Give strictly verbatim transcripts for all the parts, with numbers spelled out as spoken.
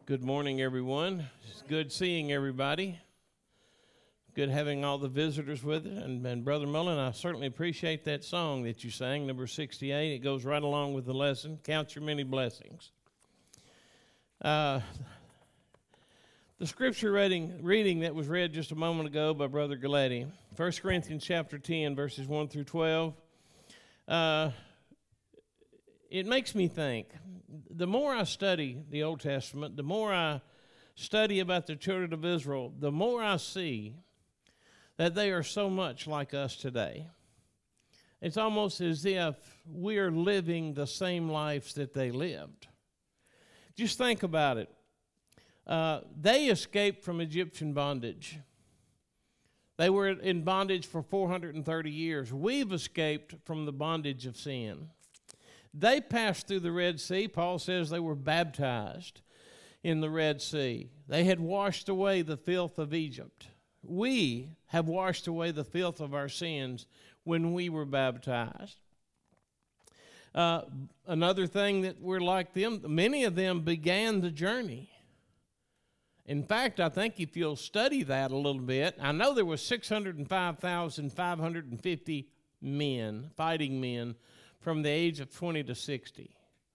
Good morning, everyone. It's good seeing everybody. Good having all the visitors with it. And, and Brother Mullen, I certainly appreciate that song that you sang, number sixty-eight. It goes right along with the lesson. Count your many blessings. Uh, the scripture reading, reading that was read just a moment ago by Brother Galletti, First Corinthians chapter ten, verses one through twelve. Uh, it makes me think. The more I study the Old Testament, the more I study about the children of Israel, the more I see that they are so much like us today. It's almost as if we are living the same lives that they lived. Just think about it. Uh, they escaped from Egyptian bondage. They were in bondage for four hundred thirty years. We've escaped from the bondage of sin. They passed through the Red Sea. Paul says they were baptized in the Red Sea. They had washed away the filth of Egypt. We have washed away the filth of our sins when we were baptized. Uh, another thing that we're like them, many of them began the journey. In fact, I think if you'll study that a little bit, I know there was six hundred five thousand five hundred fifty men, fighting men, from the age of twenty to sixty.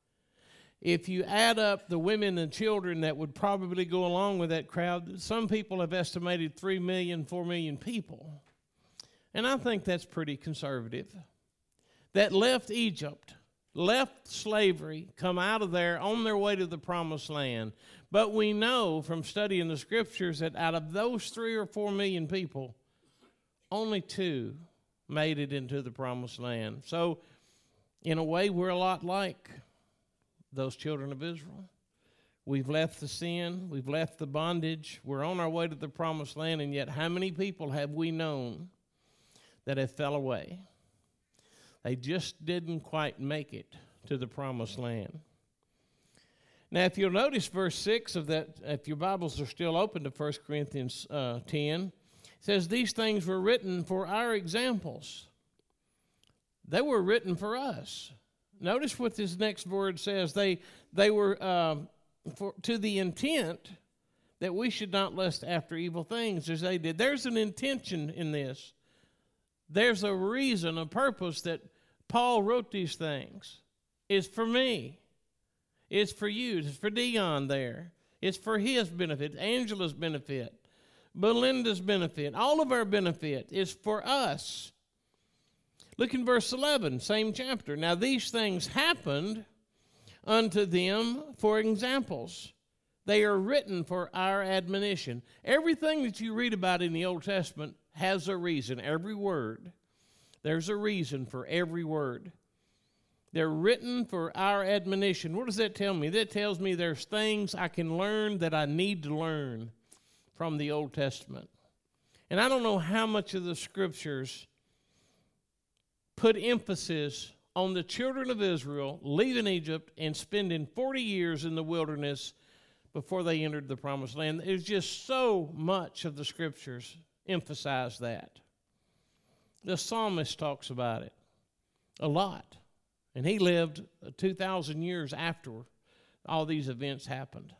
If you add up the women and children that would probably go along with that crowd, some people have estimated three million, four million people. And I think that's pretty conservative. That left Egypt, left slavery, come out of there on their way to the promised land. But we know from studying the scriptures that out of those three or four million people, only two made it into the promised land. So, in a way, we're a lot like those children of Israel. We've left the sin. We've left the bondage. We're on our way to the promised land, and yet how many people have we known that have fell away? They just didn't quite make it to the promised land. Now, if you'll notice verse six of that, if your Bibles are still open to First Corinthians uh, ten, it says, these things were written for our examples. They were written for us. Notice what this next word says. They they were um, for, to the intent that we should not lust after evil things as they did. There's an intention in this. There's a reason, a purpose that Paul wrote these things. It's for me. It's for you. It's for Dion there. It's for his benefit, Angela's benefit, Belinda's benefit. All of our benefit is for us. Look in verse eleven, same chapter. Now these things happened unto them for examples. They are written for our admonition. Everything that you read about in the Old Testament has a reason. Every word. There's a reason for every word. They're written for our admonition. What does that tell me? That tells me there's things I can learn that I need to learn from the Old Testament. And I don't know how much of the scriptures put emphasis on the children of Israel leaving Egypt and spending forty years in the wilderness before they entered the promised land. There's just so much of the scriptures emphasize that. The psalmist talks about it a lot. And he lived two thousand years after all these events happened.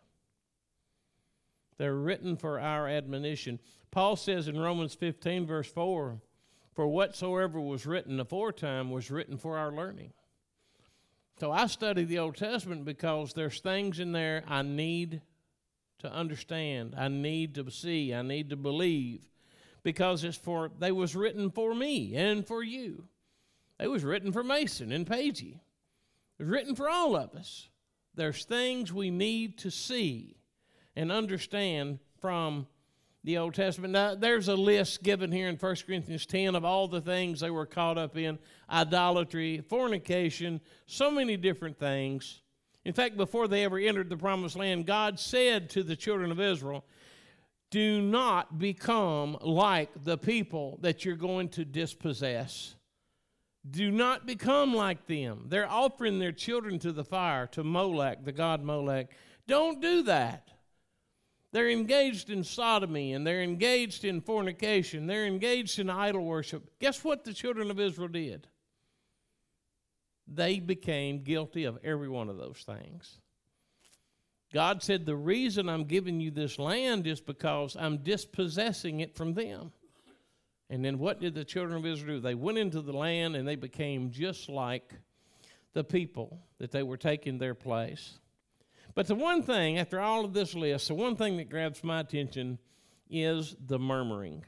They're written for our admonition. Paul says in Romans fifteen, verse four, for whatsoever was written aforetime was written for our learning. So I study the Old Testament because there's things in there I need to understand, I need to see, I need to believe, because it's for they was written for me and for you. It was written for Mason and Paigey. It was written for all of us. There's things we need to see and understand from the Old Testament. Now, there's a list given here in First Corinthians ten of all the things they were caught up in: idolatry, fornication, so many different things. In fact, before they ever entered the promised land, God said to the children of Israel, do not become like the people that you're going to dispossess. Do not become like them. They're offering their children to the fire, to Molech, the god Molech. Don't do that. They're engaged in sodomy, and they're engaged in fornication. They're engaged in idol worship. Guess what the children of Israel did? They became guilty of every one of those things. God said, the reason I'm giving you this land is because I'm dispossessing it from them. And then what did the children of Israel do? They went into the land and they became just like the people that they were taking their place. But the one thing, after all of this list, the one thing that grabs my attention is the murmuring.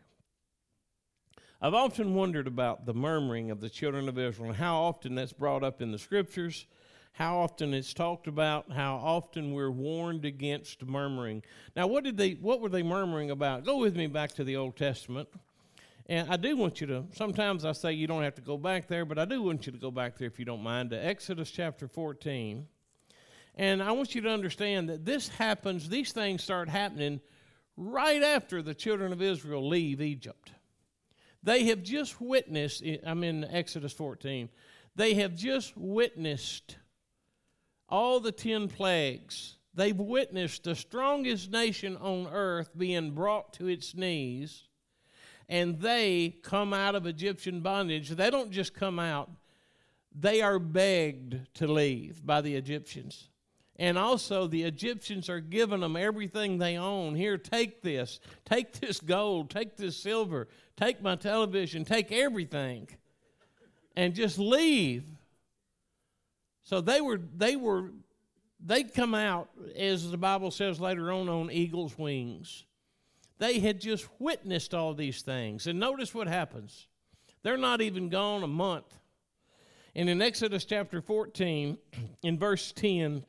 I've often wondered about the murmuring of the children of Israel and how often that's brought up in the Scriptures, how often it's talked about, how often we're warned against murmuring. Now, what did they? What were they murmuring about? Go with me back to the Old Testament. And I do want you to, sometimes I say you don't have to go back there, but I do want you to go back there if you don't mind, to Exodus chapter fourteen. And I want you to understand that this happens, these things start happening right after the children of Israel leave Egypt. They have just witnessed, I'm in Exodus fourteen, they have just witnessed all the ten plagues. They've witnessed the strongest nation on earth being brought to its knees, and they come out of Egyptian bondage. They don't just come out, they are begged to leave by the Egyptians. And also the Egyptians are giving them everything they own. Here, take this. Take this gold. Take this silver. Take my television. Take everything. And just leave. So they were, they were, they'd come out, as the Bible says later on, on eagle's wings. They had just witnessed all these things. And notice what happens. They're not even gone a month. And in Exodus chapter fourteen, in verse ten,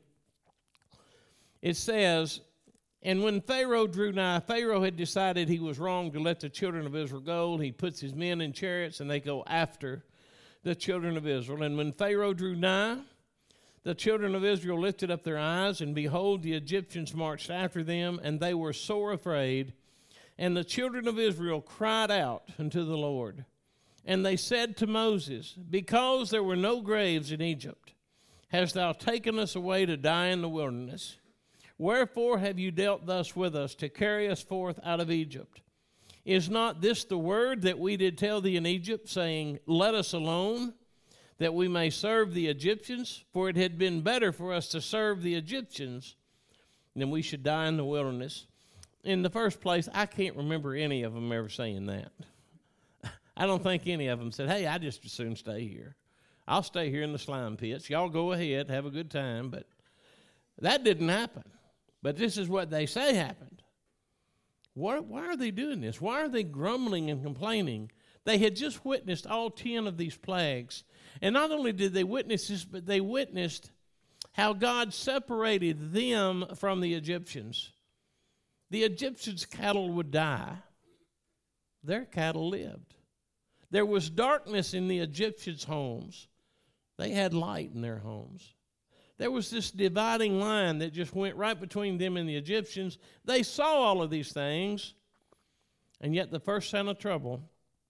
it says, and when Pharaoh drew nigh, Pharaoh had decided he was wrong to let the children of Israel go. He puts his men in chariots, and they go after the children of Israel. And when Pharaoh drew nigh, the children of Israel lifted up their eyes, and behold, the Egyptians marched after them, and they were sore afraid. And the children of Israel cried out unto the Lord. And they said to Moses, because there were no graves in Egypt, hast thou taken us away to die in the wilderness? Wherefore have you dealt thus with us, to carry us forth out of Egypt? Is not this the word that we did tell thee in Egypt, saying, let us alone, that we may serve the Egyptians? For it had been better for us to serve the Egyptians than we should die in the wilderness. In the first place, I can't remember any of them ever saying that. I don't think any of them said, hey, I just as soon stay here. I'll stay here in the slime pits. Y'all go ahead, have a good time. But that didn't happen. But this is what they say happened. Why, why are they doing this? Why are they grumbling and complaining? They had just witnessed all ten of these plagues. And not only did they witness this, but they witnessed how God separated them from the Egyptians. The Egyptians' cattle would die. Their cattle lived. There was darkness in the Egyptians' homes. They had light in their homes. There was this dividing line that just went right between them and the Egyptians. They saw all of these things, and yet the first sign of trouble,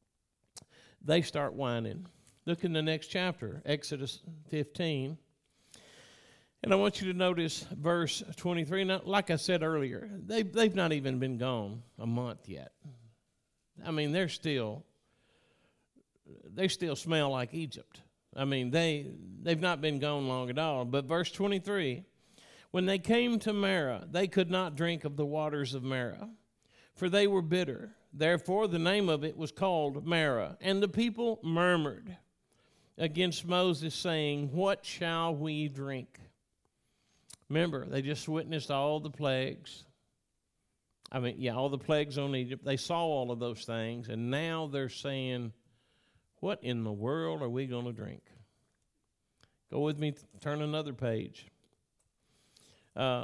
they start whining. Look in the next chapter, Exodus fifteen. And I want you to notice verse twenty-three. Now, like I said earlier, they've, they've not even been gone a month yet. I mean, they're still, they still smell like Egypt. I mean, they, they've not been gone long at all. But verse twenty-three, when they came to Marah, they could not drink of the waters of Marah, for they were bitter. Therefore, the name of it was called Marah. And the people murmured against Moses, saying, what shall we drink? Remember, they just witnessed all the plagues. I mean, yeah, all the plagues on Egypt. They saw all of those things, and now they're saying, what in the world are we going to drink? Go with me, turn another page. Uh,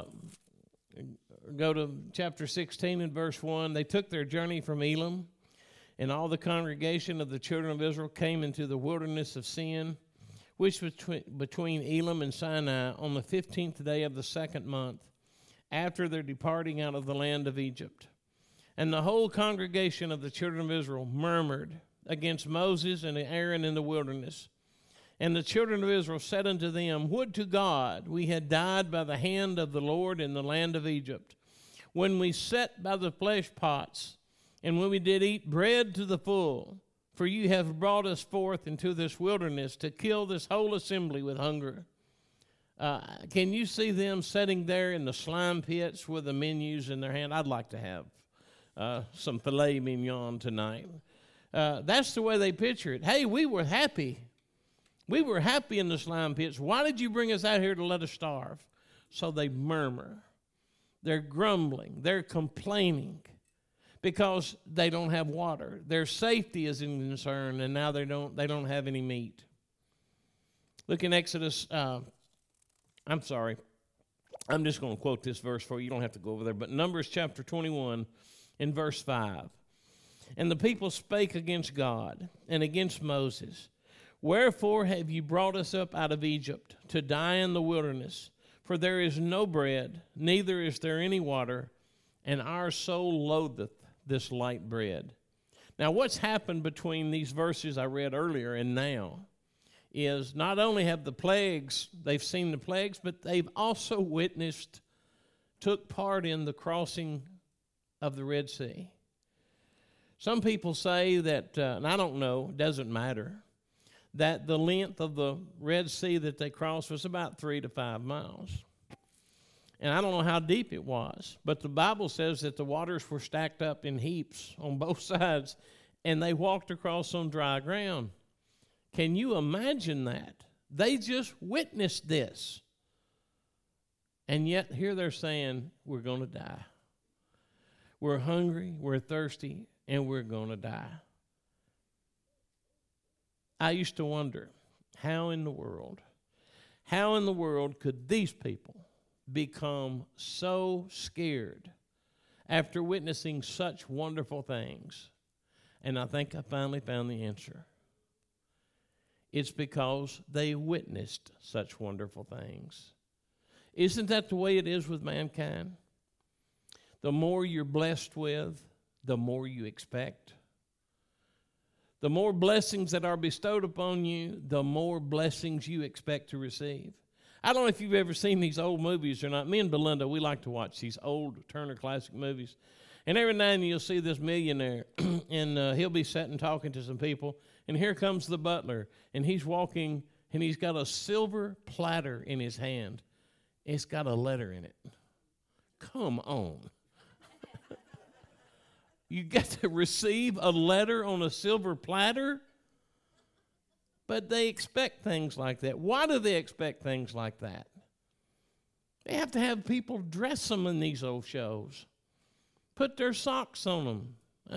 go to chapter sixteen and verse one. They took their journey from Elim, and all the congregation of the children of Israel came into the wilderness of Sin, which was between Elim and Sinai, on the fifteenth day of the second month, after their departing out of the land of Egypt. And the whole congregation of the children of Israel murmured against Moses and Aaron in the wilderness. And the children of Israel said unto them, would to God we had died by the hand of the Lord in the land of Egypt, when we sat by the flesh pots, and when we did eat bread to the full. For you have brought us forth into this wilderness to kill this whole assembly with hunger. Uh, can you see them sitting there in the slime pits with the menus in their hand? I'd like to have uh, some filet mignon tonight. Uh, that's the way they picture it. Hey, we were happy. We were happy in the slime pits. Why did you bring us out here to let us starve? So they murmur. They're grumbling. They're complaining because they don't have water. Their safety is in concern, and now they don't, they don't have any meat. Look in Exodus. Uh, I'm sorry. I'm just going to quote this verse for you. You don't have to go over there. But Numbers chapter twenty-one in verse five. And the people spake against God and against Moses. Wherefore have you brought us up out of Egypt to die in the wilderness? For there is no bread, neither is there any water, and our soul loatheth this light bread. Now what's happened between these verses I read earlier and now is not only have the plagues, they've seen the plagues, but they've also witnessed, took part in the crossing of the Red Sea. Some people say that, uh, and I don't know, it doesn't matter, that the length of the Red Sea that they crossed was about three to five miles. And I don't know how deep it was, but the Bible says that the waters were stacked up in heaps on both sides, and they walked across on dry ground. Can you imagine that? They just witnessed this. And yet here they're saying, we're going to die. We're hungry, we're thirsty, and we're going to die. I used to wonder, how in the world, how in the world could these people become so scared after witnessing such wonderful things? And I think I finally found the answer. It's because they witnessed such wonderful things. Isn't that the way it is with mankind? The more you're blessed with, the more you expect. The more blessings that are bestowed upon you, the more blessings you expect to receive. I don't know if you've ever seen these old movies or not. Me and Belinda, we like to watch these old Turner Classic movies. And every now and then you'll see this millionaire, and uh, he'll be sitting talking to some people, and here comes the butler, and he's walking, and he's got a silver platter in his hand. It's got a letter in it. Come on. You get to receive a letter on a silver platter? But they expect things like that. Why do they expect things like that? They have to have people dress them in these old shows, put their socks on them. Uh,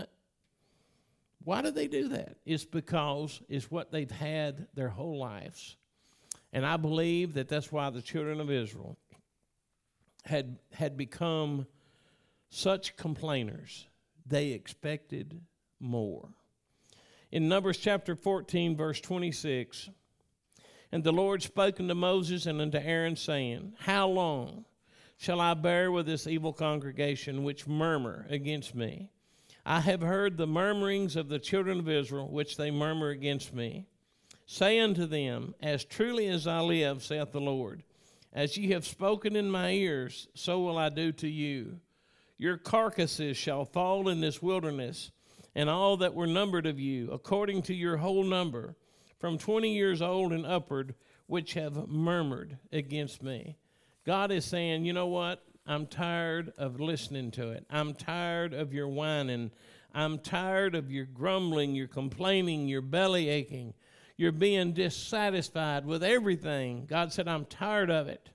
why do they do that? It's because it's what they've had their whole lives. And I believe that that's why the children of Israel had, had become such complainers. They expected more. In Numbers chapter fourteen, verse twenty-six, and the Lord spake unto Moses and unto Aaron, saying, How long shall I bear with this evil congregation which murmur against me? I have heard the murmurings of the children of Israel, which they murmur against me. Say unto them, As truly as I live, saith the Lord, as ye have spoken in my ears, so will I do to you. Your carcasses shall fall in this wilderness, and all that were numbered of you, according to your whole number, from twenty years old and upward, which have murmured against me. God is saying, you know what? I'm tired of listening to it. I'm tired of your whining. I'm tired of your grumbling, your complaining, your belly aching. You're being dissatisfied with everything. God said, I'm tired of it.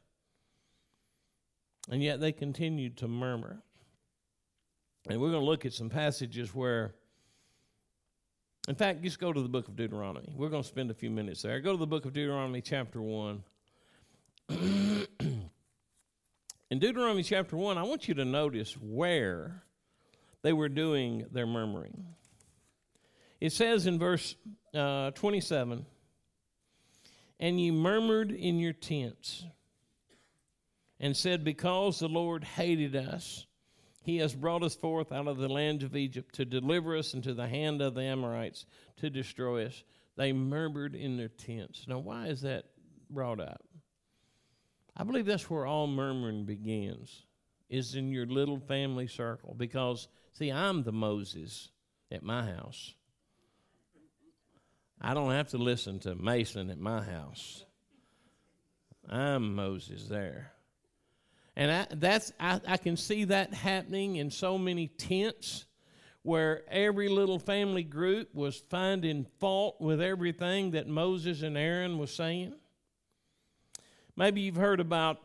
And yet they continued to murmur. And we're going to look at some passages where, in fact, just go to the book of Deuteronomy. We're going to spend a few minutes there. Go to the book of Deuteronomy chapter one. In Deuteronomy chapter one, I want you to notice where they were doing their murmuring. It says in verse uh, twenty-seven, And ye murmured in your tents, and said, Because the Lord hated us, he has brought us forth out of the land of Egypt to deliver us into the hand of the Amorites to destroy us. They murmured in their tents. Now, why is that brought up? I believe that's where all murmuring begins, is in your little family circle. Because, see, I'm the Moses at my house. I don't have to listen to Mason at my house. I'm Moses there. And I, that's I, I can see that happening in so many tents where every little family group was finding fault with everything that Moses and Aaron was saying. Maybe you've heard about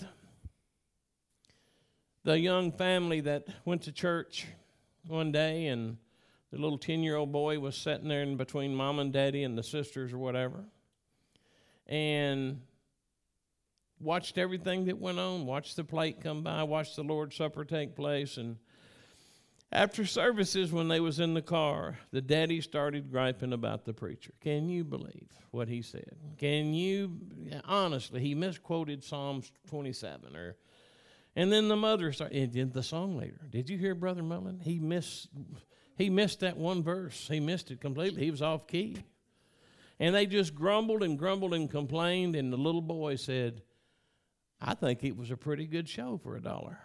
the young family that went to church one day, and the little ten-year-old boy was sitting there in between mom and daddy and the sisters or whatever, and watched everything that went on, watched the plate come by, watched the Lord's Supper take place. And after services, when they was in the car, the daddy started griping about the preacher. Can you believe what he said? Can you, honestly, he misquoted Psalms twenty-seven. Or, and then the mother started, and the song leader, did you hear Brother Mullen? He missed, he missed that one verse. He missed it completely. He was off key. And they just grumbled and grumbled and complained, and the little boy said, I think it was a pretty good show for a dollar.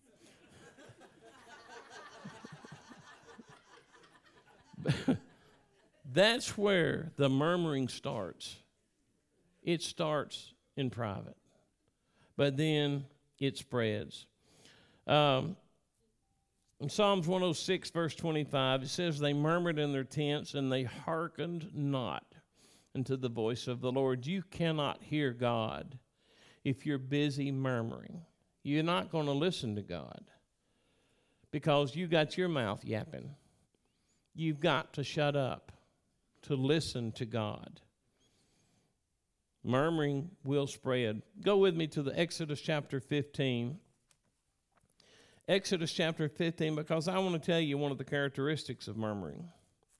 That's where the murmuring starts. It starts in private, but then it spreads. Um, in Psalms one oh six, verse twenty-five, it says, they murmured in their tents, and they hearkened not unto the voice of the Lord. You cannot hear God if you're busy murmuring. You're not going to listen to God because you got your mouth yapping. You've got to shut up to listen to God. Murmuring will spread. Go with me to the Exodus chapter fifteen. Exodus chapter fifteen, because I want to tell you one of the characteristics of murmuring.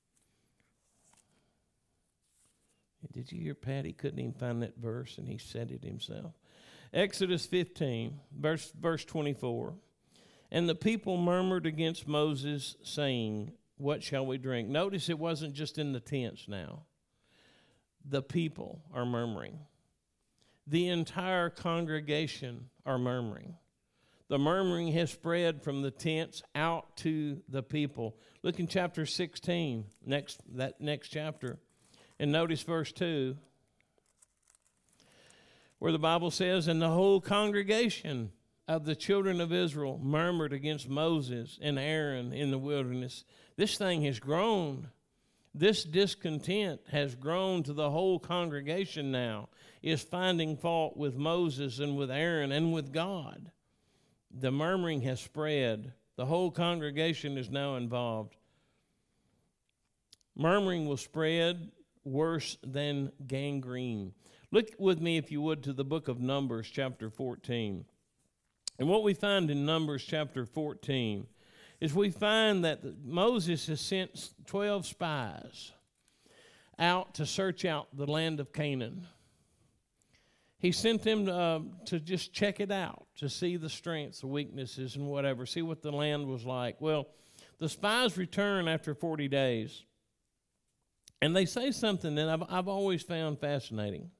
Did you hear Pat? He couldn't even find that verse, and he said it himself. Exodus fifteen, verse, verse twenty-four. And the people murmured against Moses, saying, what shall we drink? Notice it wasn't just in the tents now. The people are murmuring. The entire congregation are murmuring. The murmuring has spread from the tents out to the people. Look in chapter sixteen, next that next chapter, and notice verse two, where the Bible says, and the whole congregation of the children of Israel murmured against Moses and Aaron in the wilderness. This thing has grown. This discontent has grown to the whole congregation now, is finding fault with Moses and with Aaron and with God. The murmuring has spread. The whole congregation is now involved. Murmuring will spread worse than gangrene. Look with me, if you would, to the book of Numbers, chapter fourteen. And what we find in Numbers chapter fourteen is we find that Moses has sent twelve spies out to search out the land of Canaan. He sent them to, uh, to just check it out, to see the strengths, the weaknesses, and whatever, see what the land was like. Well, the spies return after forty days, and they say something that I've, I've always found fascinating.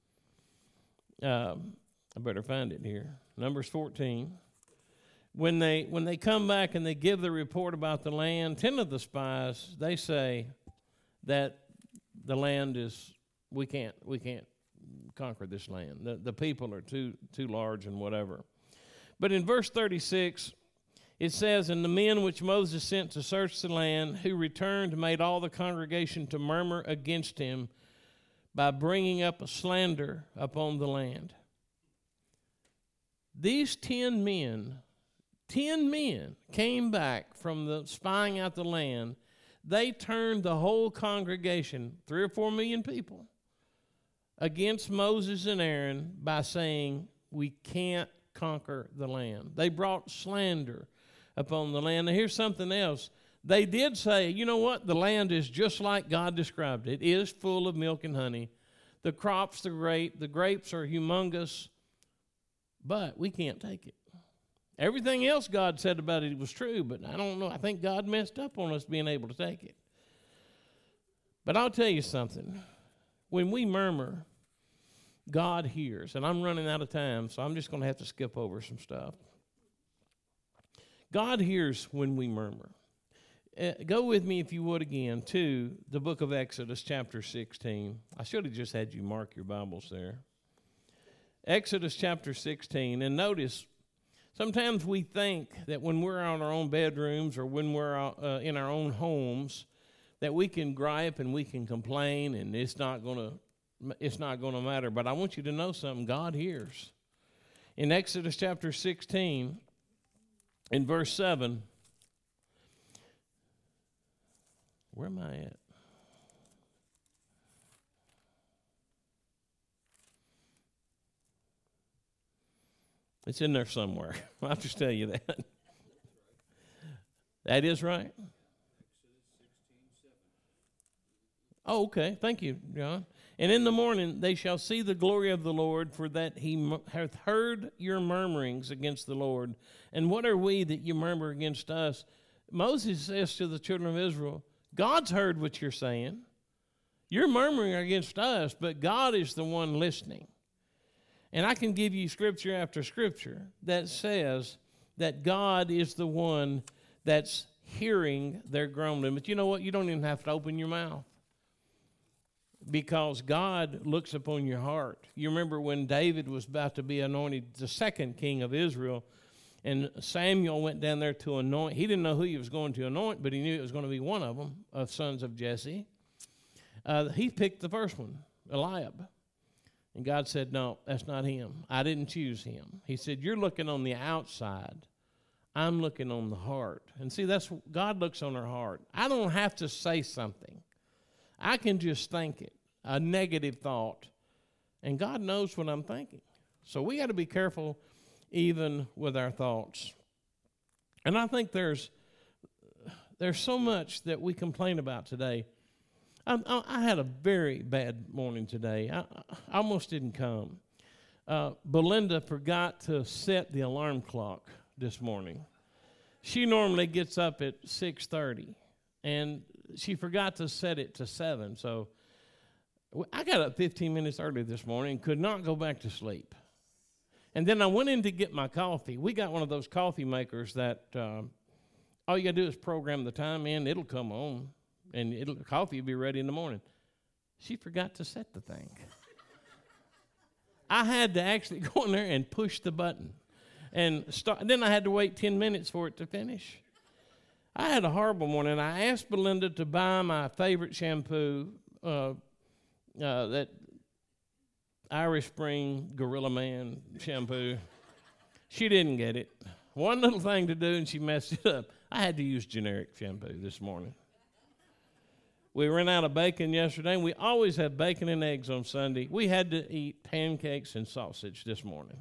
Um, I better find it here. Numbers fourteen. When they when they come back and they give the report about the land, ten of the spies, they say that the land is, we can't we can't conquer this land. The, the people are too too large and whatever. But in verse thirty-six, it says, and the men which Moses sent to search the land, who returned, made all the congregation to murmur against him by bringing up a slander upon the land. These ten men, ten men came back from the spying out the land. They turned the whole congregation, three or four million people, against Moses and Aaron by saying, we can't conquer the land. They brought slander upon the land. Now here's something else. They did say, you know what? The land is just like God described it. It is full of milk and honey. The crops are great. The grapes are humongous. But we can't take it. Everything else God said about it was true, but I don't know. I think God messed up on us being able to take it. But I'll tell you something. When we murmur, God hears. And I'm running out of time, so I'm just going to have to skip over some stuff. God hears when we murmur. Uh, go with me, if you would, again, to the book of Exodus, chapter sixteen. I should have just had you mark your Bibles there. Exodus chapter sixteen, and notice, sometimes we think that when we're in our own bedrooms or when we're uh, in our own homes, that we can gripe and we can complain, and it's not going to it's not going to matter. But I want you to know something. God hears. In Exodus chapter sixteen, in verse seven, where am I at? It's in there somewhere. I'll just tell you that. That is right. Oh, okay. Thank you, John. And in the morning they shall see the glory of the Lord, for that he hath heard your murmurings against the Lord. And what are we that you murmur against us? Moses says to the children of Israel, God's heard what you're saying. You're murmuring against us, but God is the one listening. And I can give you scripture after scripture that says that God is the one that's hearing their groaning. But you know what? You don't even have to open your mouth, because God looks upon your heart. You remember when David was about to be anointed the second king of Israel, and Samuel went down there to anoint. He didn't know who he was going to anoint, but he knew it was going to be one of them, of sons of Jesse. Uh, he picked the first one, Eliab. And God said, no, that's not him. I didn't choose him. He said, you're looking on the outside. I'm looking on the heart. And see, that's God looks on our heart. I don't have to say something. I can just think it, a negative thought, and God knows what I'm thinking. So we got to be careful even with our thoughts. And I think there's there's so much that we complain about today. I, I had a very bad morning today. I, I almost didn't come. Uh, Belinda forgot to set the alarm clock this morning. She normally gets up at six thirty, and she forgot to set it to seven. So I got up fifteen minutes early this morning and could not go back to sleep. And then I went in to get my coffee. We got one of those coffee makers that um, all you got to do is program the time in. It'll come on, and it'll, coffee will be ready in the morning. She forgot to set the thing. I had to actually go in there and push the button. And start, then I had to wait ten minutes for it to finish. I had a horrible morning. I asked Belinda to buy my favorite shampoo, uh, uh, that Irish Spring Gorilla Man shampoo. She didn't get it. One little thing to do, and she messed it up. I had to use generic shampoo this morning. We ran out of bacon yesterday, and we always have bacon and eggs on Sunday. We had to eat pancakes and sausage this morning.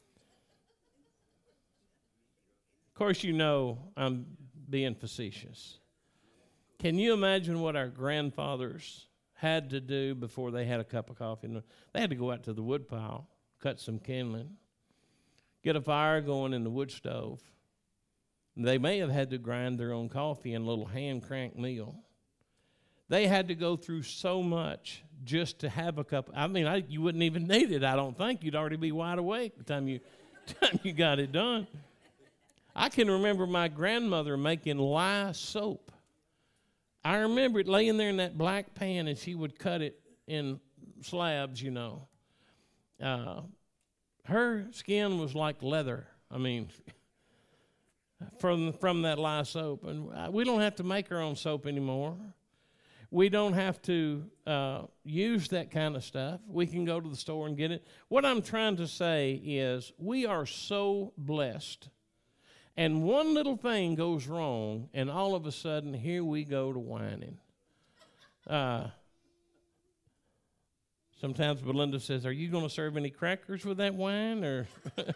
Of course, you know I'm being facetious. Can you imagine what our grandfathers had to do before they had a cup of coffee? They had to go out to the wood pile, cut some kindling, get a fire going in the wood stove. They may have had to grind their own coffee in a little hand-cranked mill. They had to go through so much just to have a cup. I mean, I, you wouldn't even need it, I don't think. You'd already be wide awake by the time you, time you got it done. I can remember my grandmother making lye soap. I remember it laying there in that black pan, and she would cut it in slabs, you know. Uh, her skin was like leather. I mean, from from that lye soap. And we don't have to make our own soap anymore. We don't have to uh, use that kind of stuff. We can go to the store and get it. What I'm trying to say is we are so blessed. And one little thing goes wrong, and all of a sudden, here we go to whining. Uh, sometimes Belinda says, are you going to serve any crackers with that wine? Or But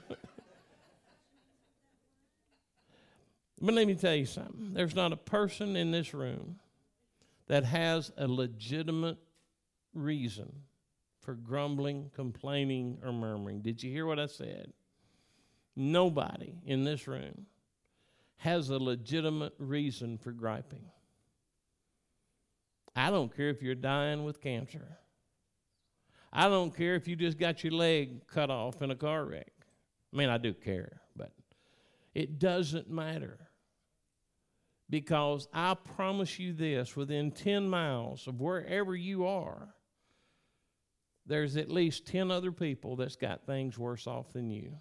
let me tell you something. There's not a person in this room that has a legitimate reason for grumbling, complaining, or murmuring. Did you hear what I said? Nobody in this room has a legitimate reason for griping. I don't care if you're dying with cancer. I don't care if you just got your leg cut off in a car wreck. I mean, I do care, but it doesn't matter. Because I promise you this, within ten miles of wherever you are, there's at least ten other people that's got things worse off than you.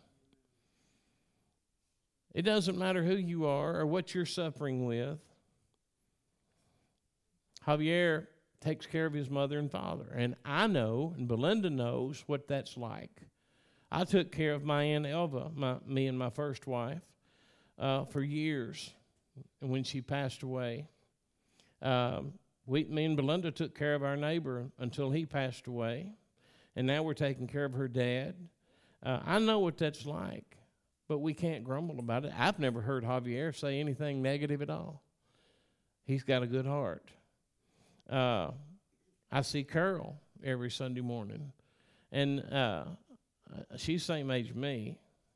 It doesn't matter who you are or what you're suffering with. Javier takes care of his mother and father, and I know, and Belinda knows what that's like. I took care of my Aunt Elva, my, me and my first wife, uh, for years. And when she passed away, um, we, me and Belinda took care of our neighbor until he passed away. And now we're taking care of her dad. Uh, I know what that's like, but we can't grumble about it. I've never heard Javier say anything negative at all. He's got a good heart. Uh, I see Carol every Sunday morning, and uh, she's the same age as me.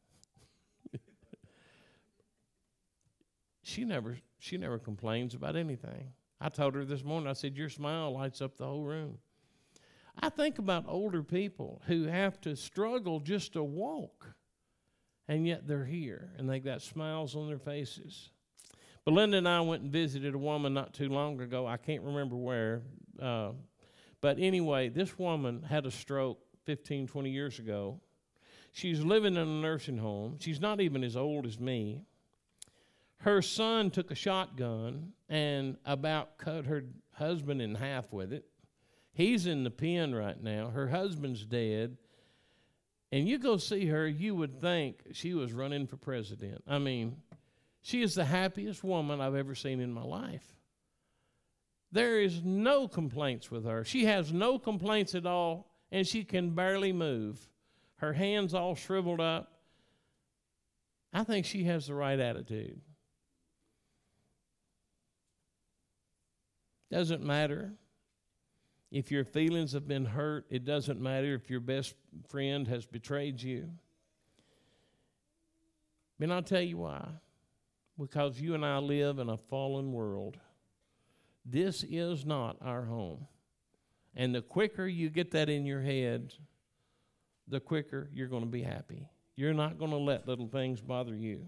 she never she never complains about anything. I told her this morning, I said, your smile lights up the whole room. I think about older people who have to struggle just to walk, and yet they're here, and they got smiles on their faces. Belinda and I went and visited a woman not too long ago. I can't remember where. Uh, but anyway, this woman had a stroke fifteen, twenty years ago. She's living in a nursing home. She's not even as old as me. Her son took a shotgun and about cut her husband in half with it. He's in the pen right now. Her husband's dead. And you go see her, you would think she was running for president. I mean, she is the happiest woman I've ever seen in my life. There is no complaints with her. She has no complaints at all, and she can barely move. Her hands all shriveled up. I think she has the right attitude. Doesn't matter if your feelings have been hurt. It doesn't matter if your best friend has betrayed you. And I'll tell you why. Because you and I live in a fallen world. This is not our home. And the quicker you get that in your head, the quicker you're going to be happy. You're not going to let little things bother you.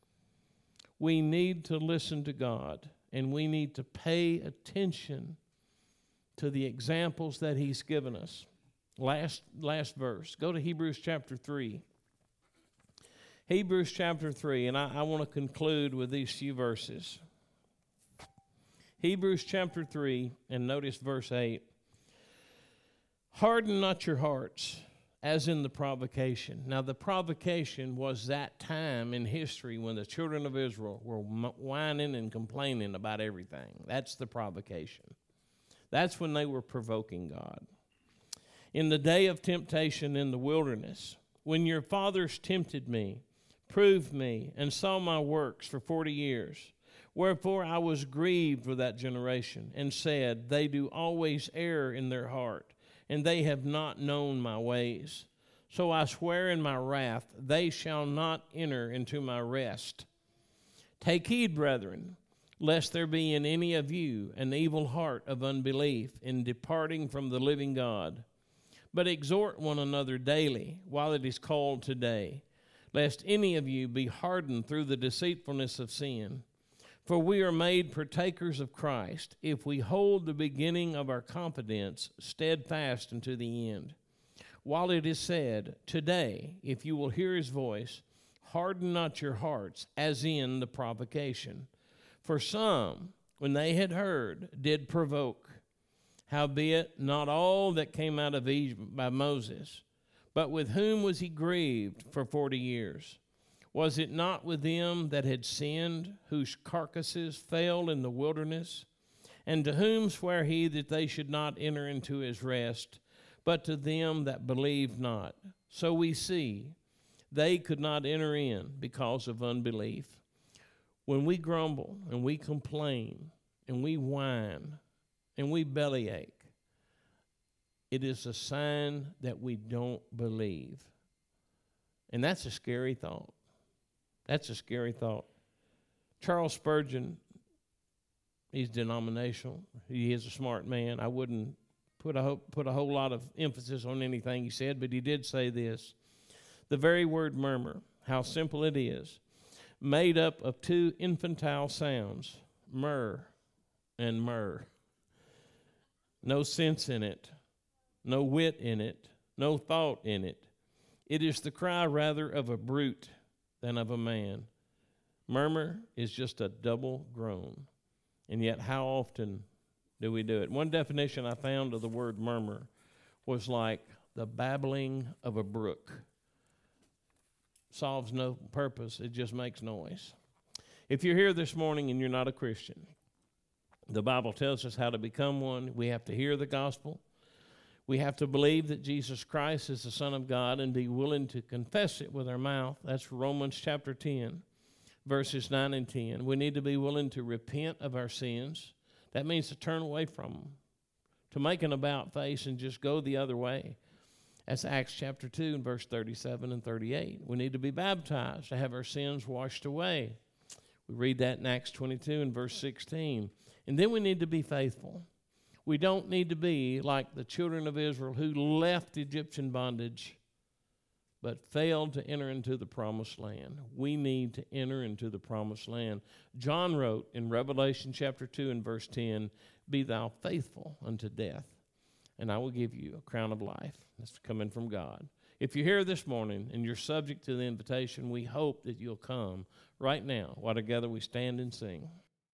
We need to listen to God, and we need to pay attention to the examples that he's given us. Last, last verse. Go to Hebrews chapter three. Hebrews chapter three, and I, I want to conclude with these few verses. Hebrews chapter three, and notice verse eight. Harden not your hearts, as in the provocation. Now, the provocation was that time in history when the children of Israel were whining and complaining about everything. That's the provocation. That's when they were provoking God. In the day of temptation in the wilderness, when your fathers tempted me, proved me, and saw my works for forty years, wherefore I was grieved with that generation, and said, they do always err in their heart, and they have not known my ways. So I swear in my wrath, they shall not enter into my rest. Take heed, brethren, lest there be in any of you an evil heart of unbelief in departing from the living God. But exhort one another daily, while it is called today, lest any of you be hardened through the deceitfulness of sin. For we are made partakers of Christ, if we hold the beginning of our confidence steadfast unto the end. While it is said, today, if you will hear his voice, harden not your hearts, as in the provocation. For some, when they had heard, did provoke. Howbeit, not all that came out of Egypt by Moses, but with whom was he grieved for forty years? Was it not with them that had sinned, whose carcasses fell in the wilderness? And to whom sware he that they should not enter into his rest, but to them that believed not? So we see, they could not enter in because of unbelief. When we grumble and we complain and we whine and we bellyache, it is a sign that we don't believe. And that's a scary thought. That's a scary thought. Charles Spurgeon, he's denominational. He is a smart man. I wouldn't put a, ho- put a whole lot of emphasis on anything he said, but he did say this. The very word murmur, how simple it is, made up of two infantile sounds, myrrh and myrrh. No sense in it. no wit in it, no thought in it. It is the cry rather of a brute than of a man. Murmur is just a double groan. And yet how often do we do it? One definition I found of the word murmur was like the babbling of a brook. Solves no purpose, it just makes noise. If you're here this morning and you're not a Christian, the Bible tells us how to become one. We have to hear the gospel. We have to believe that Jesus Christ is the Son of God and be willing to confess it with our mouth. That's Romans chapter ten, verses nine and ten. We need to be willing to repent of our sins. That means to turn away from them, to make an about face and just go the other way. That's Acts chapter two and verse thirty-seven and thirty-eight. We need to be baptized to have our sins washed away. We read that in Acts twenty-two and verse sixteen. And then we need to be faithful. We don't need to be like the children of Israel who left Egyptian bondage but failed to enter into the promised land. We need to enter into the promised land. John wrote in Revelation chapter two and verse ten, "Be thou faithful unto death, and I will give you a crown of life." That's coming from God. If you're here this morning and you're subject to the invitation, we hope that you'll come right now while together we stand and sing.